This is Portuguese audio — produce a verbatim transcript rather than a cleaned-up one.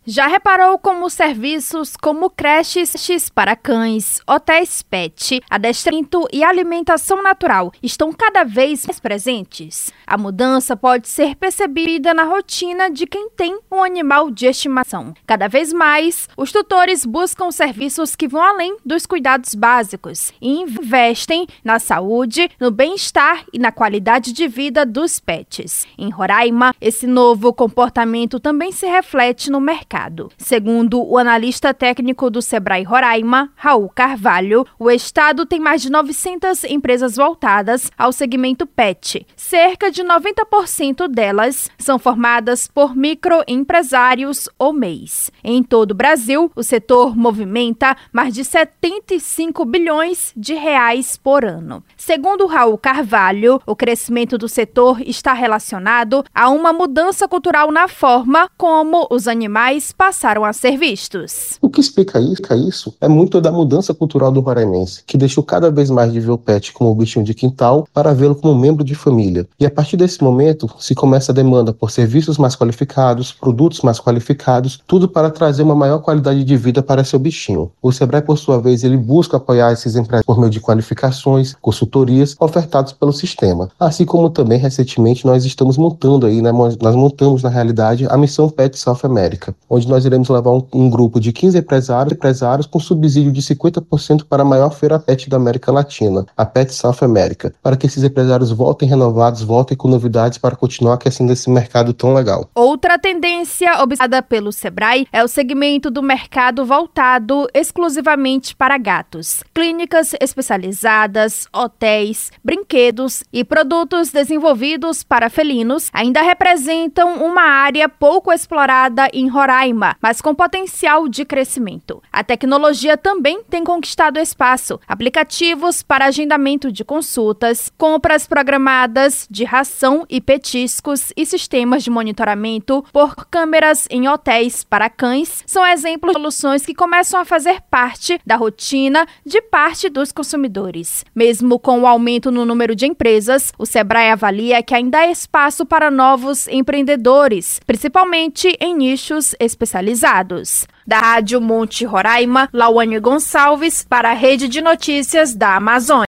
Já reparou como serviços como creches para cães, hotéis pet, adestramento e alimentação natural estão cada vez mais presentes? A mudança pode ser percebida na rotina de quem tem um animal de estimação. Cada vez mais, os tutores buscam serviços que vão além dos cuidados básicos e investem na saúde, no bem-estar e na qualidade de vida dos pets. Em Roraima, esse novo comportamento também se reflete no mercado. Segundo o analista técnico do Sebrae Roraima, Raul Carvalho, o estado tem mais de novecentas empresas voltadas ao segmento pet. Cerca de noventa por cento delas são formadas por microempresários ou M E Is. Em todo o Brasil, o setor movimenta mais de setenta e cinco bilhões de reais por ano. Segundo Raul Carvalho, o crescimento do setor está relacionado a uma mudança cultural na forma como os animais passaram a ser vistos. O que explica isso é muito da mudança cultural do roraimense, que deixou cada vez mais de ver o pet como um bichinho de quintal para vê-lo como um membro de família. E a partir desse momento, se começa a demanda por serviços mais qualificados, produtos mais qualificados, tudo para trazer uma maior qualidade de vida para seu bichinho. O Sebrae, por sua vez, ele busca apoiar esses empresários por meio de qualificações, consultorias ofertadas pelo sistema. Assim como também, recentemente, nós estamos montando aí, né, nós montamos, na realidade, a missão Pet South America, onde nós iremos levar um, um grupo de quinze empresários, empresários com subsídio de cinquenta por cento para a maior feira pet da América Latina, a Pet South America, para que esses empresários voltem renovados, voltem com novidades para continuar aquecendo esse mercado tão legal. Outra tendência observada pelo Sebrae é o segmento do mercado voltado exclusivamente para gatos. Clínicas especializadas, hotéis, brinquedos e produtos desenvolvidos para felinos ainda representam uma área pouco explorada em Roraima, mas com potencial de crescimento. A tecnologia também tem conquistado espaço. Aplicativos para agendamento de consultas, compras programadas de ração e petiscos e sistemas de monitoramento por câmeras em hotéis para cães são exemplos de soluções que começam a fazer parte da rotina de parte dos consumidores. Mesmo com o aumento no número de empresas, o Sebrae avalia que ainda há espaço para novos empreendedores, principalmente em nichos especializados. Da Rádio Monte Roraima, Lauane Gonçalves para a Rede de Notícias da Amazônia.